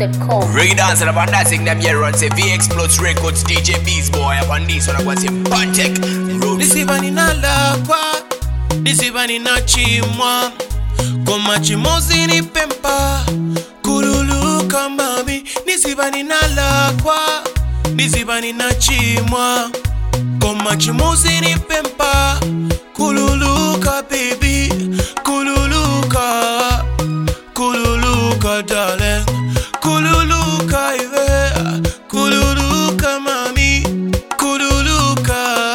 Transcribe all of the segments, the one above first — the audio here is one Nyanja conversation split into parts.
Speakwatt.com. Reggae dance and upon that thing them here run say VX Plus Records DJ Beats boy upon this one I want say Pantek Nisibani na lakwa, nisibani na chimwa, koma chimozi ni pempa, kululuka mami. Nisibani na lakwa, nisibani na chimwa, koma chimozi ni pempa, kululuka baby, kululuka, kululuka darling, kululuka iwe, kululuka mami, kululuka.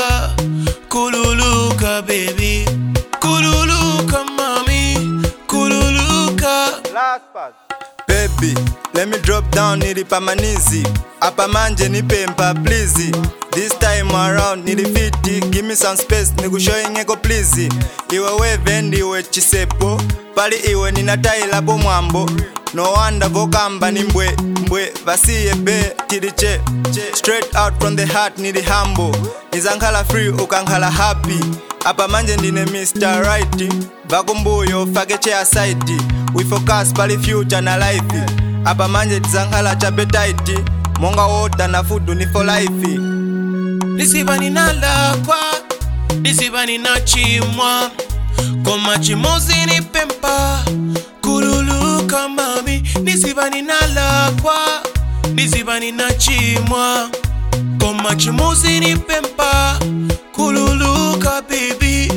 Kululuka baby, kululuka mami, kululuka. Last part. Baby, let me drop down nilipa manizi. Apa manje nipempa please. This time around nilifiti, give me some space nikushowing eko please. Iwe wevendi iwe chisepo, pali iwe ninataila po mwambo. No wonder vokamba ni mbwe, vasiye be tiriche. Straight out from the heart nili humble. Nizankhala free ukankhala happy. Apa manje ndine Mr. Right. Vakumbuyo fake chair side. We focus pali future na life. Apa manje tizankhala chapetite. Monga water na food ni for life. Nisibani na lakwa, nisibani na chimwa, koma chimozi ni pempa, kululuka mami. Nisibani na lakwa, nisibani na chimwa, koma chimozi ni pempa, kululuka baby,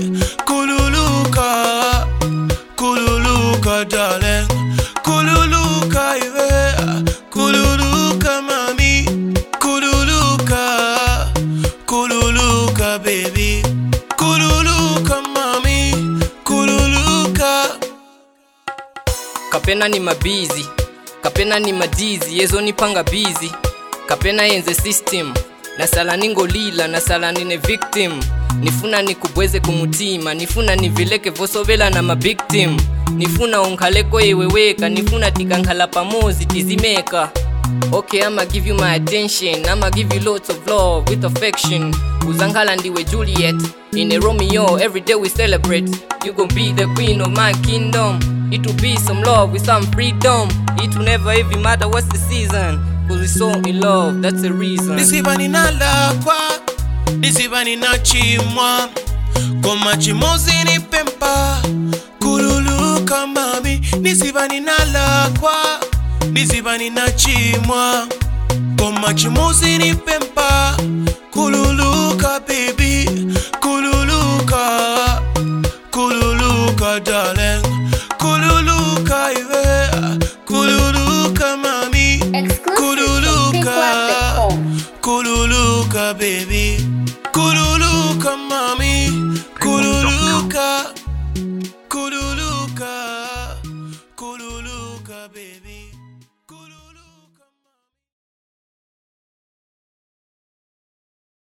kululuka, kululuka darling, kululuka iwe, kululuka mami, kululuka, kululuka baby, kululuka mami, kululuka. Kapena ni mabizi, kapena ni madizi, yezo nipanga busy. Kapena yenze system, nasala ningolila, nasala nine victim. Nifuna nikubweze kumutima, nifuna nivileke vosovela na mabictim. Nifuna unkhaleko yeweweka, nifuna tikankhala pamozi tizimeka. Okay, I'ma give you my attention, I'ma give you lots of love with affection. Uzankhala ndiwe Juliet, in a Romeo, every day we celebrate. You gon' be the queen of my kingdom. It will be some love with some freedom. It will never even matter what's the season, cause we're so in love, that's the reason. Nisibani na lakwa, nisibani na chimwa, koma chimozi ni pempa, kululuka mami. Nisibani na lakwa, nisibani na chimwa, koma chimozi ni pempa, kululuka baby, kululuka, kululuka darling, kululuka iwe, kululuka mami, kululuka, kululuka baby, kululuka mami, kululuka.